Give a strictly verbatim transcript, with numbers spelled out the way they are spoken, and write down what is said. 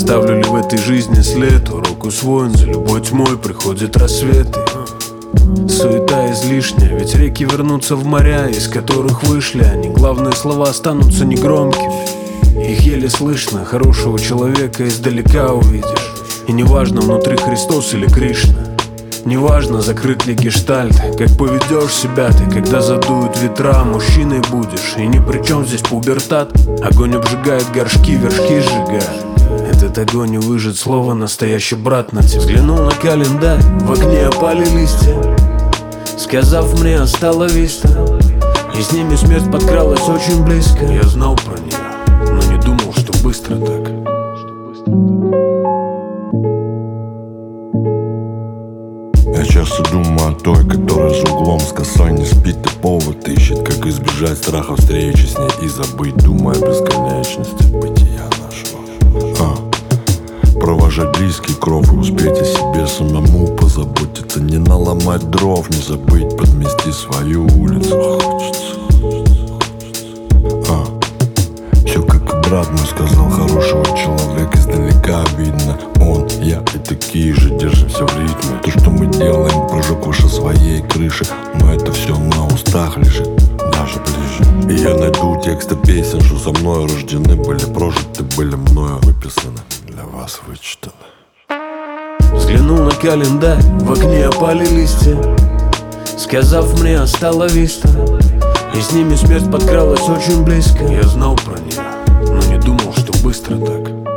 Оставлю ли в этой жизни след? Урок усвоен, за любой тьмой приходят рассветы. Суета излишняя, ведь реки вернутся в моря, из которых вышли они. Главные слова останутся негромкими, их еле слышно. Хорошего человека издалека увидишь, и неважно, внутри Христос или Кришна. Неважно, закрыт ли гештальт, как поведешь себя ты, когда задуют ветра. Мужчиной будешь, и ни при чем здесь пубертат. Огонь обжигает горшки, вершки сжигает. Этот огонь и выжжет слово настоящий брат на тебя. Взглянул на календарь, в окне опали листья, сказав мне остала виста. И с ними смерть подкралась очень близко. Я знал про нее, но не думал, что быстро так. Я часто думаю о той, которая за углом с косой не спит и повод ищет, как избежать страха встречи с ней и забыть, думая о бесконечности бытия нашего. а. Провожать близкий кров и успеть о себе самому позаботиться. Не наломать дров, не забыть подмести свою улицу. Хочется, а. Все как и брат мой сказал, хорошего человека издалека видно. Он, я и такие же держимся в ритме. То, что мы делаем, прыжок выше своей крыши, но это все на устах лежит, даже ближе. И я найду тексты песен, что со мной рождены были, прожиты были мною выписаны, для вас вычитаны. Взглянул на календарь, в окне опали листья, сказав мне остала виста. И с ними смерть подкралась очень близко. Я знал про нее, но не думал, что быстро так.